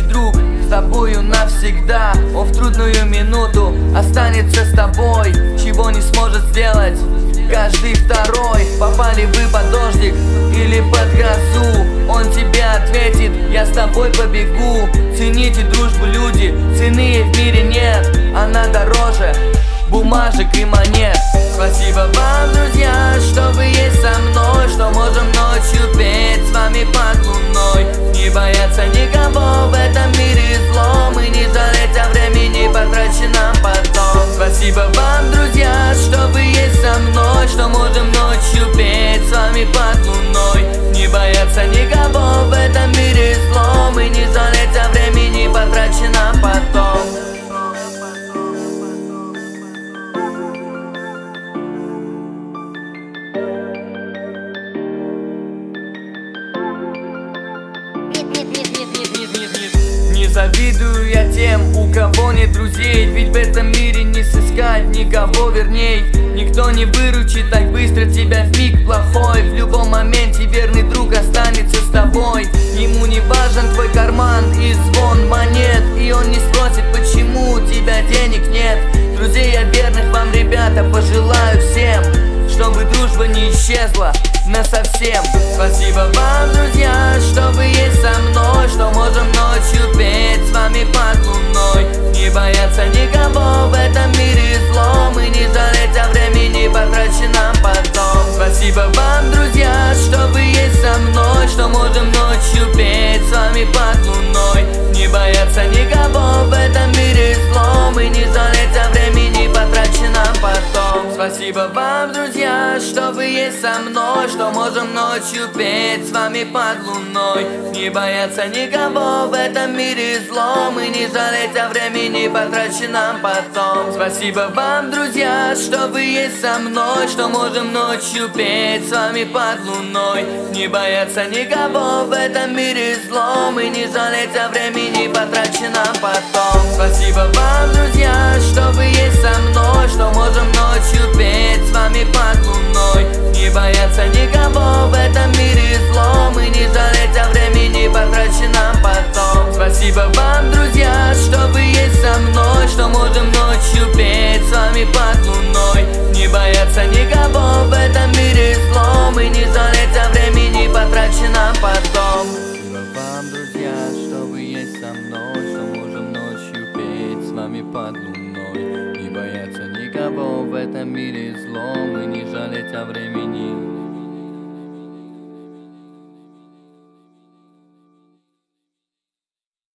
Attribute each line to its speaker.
Speaker 1: друг с тобою навсегда. Он в трудную минуту останется с тобой, чего не сможет сделать каждый второй. Попали вы под дождик или под грозу, он тебе ответит: я с тобой побегу. Цените дружбу, люди, цены в мире нет, она дороже бумажек и монет. Спасибо вам, друзья, что вы есть со мной, что можем ночью петь с вами под луной. Не бояться никого в этом мире злом и не жалеть о времени, потраченном потом. Спасибо вам, друзья, что вы есть со мной, что можем ночью петь с вами под луной. Не бояться никого в этом мире злом и не жалеть о времени, потраченном потом. Не завидую я тем, у кого нет друзей, ведь в этом мире не сыскать никого верней. Никто не выручит так быстро тебя в миг плохой. В любом моменте верный друг останется с тобой. Ему не важен твой карман и звон монет, и он не спросит, почему у тебя денег нет. Друзей я верных вам, ребята, пожелаю всем, чтобы дружба не исчезла насовсем. Спасибо вам, друзья, что вы есть со мной, что можем ночью петь с вами под луной. Не бояться никого в этом мире злом и не жалеть о времени, потраченном потом. Спасибо вам, друзья, что вы есть со мной, что можем ночью петь с вами под луной. Не бояться никого в этом мире злом и не жалеть о времени, потраченном потом. Спасибо вам, друзья, что вы есть со мной, что можем ночью петь с вами под луной. Не бояться никого в этом мире злом и не жалеть о времени, потраченном потом. Спасибо вам, друзья, что вы есть со мной, что можем ночью петь с вами под луной. Не бояться никого в этом мире злом и не жалеть о времени, потраченном потом. Спасибо вам, друзья, что вы есть со мной, что можем ночью петь с вами под луной. Не бояться никого в этом мире злом и не жалеть о времени, потраченном потом. Спасибо вам, друзья, что вы есть со мной, что можем ночью петь с вами под луной. Не бояться никого в этом мире злом и не жалеть о времени, потраченном потом. Спасибо вам, друзья, что вы есть со мной, что можем ночью петь с вами под луной. Не бояться никого в этом мире злом и не жалеть о времени.